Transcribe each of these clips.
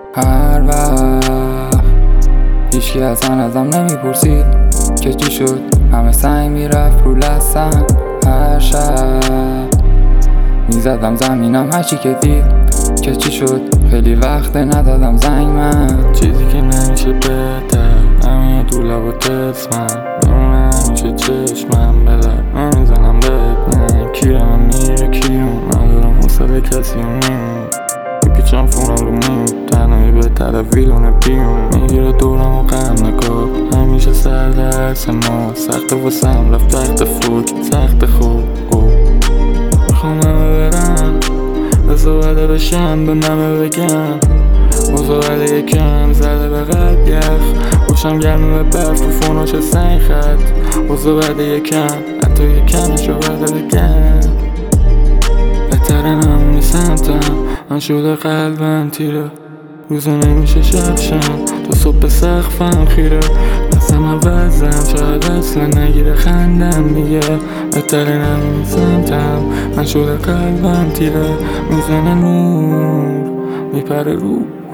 هر وقت هیچکی از من ازم نمیپرسید که چی شد، همه سعی میرفت رو لسن. هر شب میزدم زمینم هرچی که دید که چی شد، خیلی وقت ندادم زنگ من. چیزی که نمیشه بهتر همین تو لب و تسمم بمونه همیشه چشمم بلر نمیزنم بهت کیرم میره کیرم ندارم حوصله کسی میمون میپیچم فونم رو مون تنهایی بهتره ویلونه بیون میگیره دورم و غم نگاه همیشه سر درس ما سخت واسم رفت تحت فوت سخت خوب میخوام همه برم بزا وعده بشم به ممه بگم مزاوله یکم زده به قد یخ باشم گرمه به برف و فوناش سنگ خط مزاوله یکم حتی یکمشو وعده بگم بهتره نمونی سمتم من شده قلبم تیره روزا نمیشه شب شم تا صبح سقفم خیره دستم عوضم شاید اصلا نگیره خندم میگه بهتره نمونی سمتم من شده قلبم تیره میزنه نور میپره رو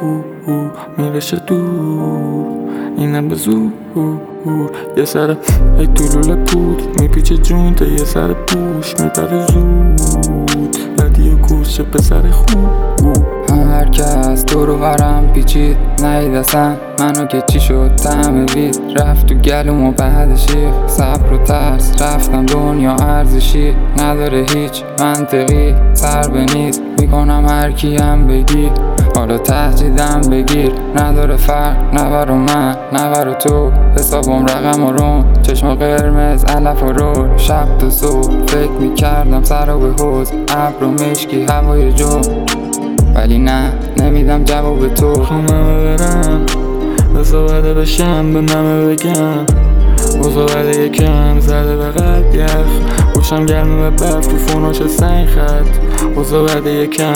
میرشه دور اینم به زور یه سر ای طولول پود میپیچه جون تا یه سر پوش میپره زود لدی و کوچه پسر خوب هر کس دور و برم پیچید نهید اصلا منو که چی شد طعم وید رفت تو گلوم و بعدشی صبر و ترس رفتم دنیا ارزشی نداره هیچ منطقی سر به نیست میکنم هر کیم بگی حالا تهدیدم بگیر نداره فرق نه برا من نه برا تو حسابم رقم و رون چشم قرمز علف و رول شب تا صبح فکر میکردم سر و به حوز ابر و مشکی هوای جو ولی نه نمیدم جواب تو. میخوام همه برم بزا وعده بشم به ممه بگم مزاوله یکم زده به قد یخ باشم گرمه به برف و فوناش سنگ خط مزاوله یکم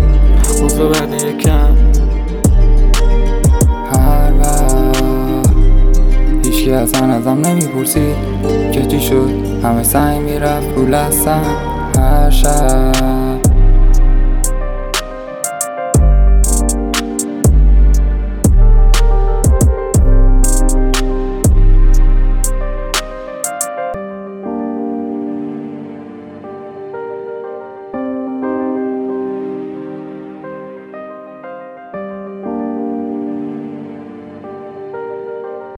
هر وقت هیچکی از من ازم نمیپرسید که چی شد، همه سعی میرفت رو لسن. هر شب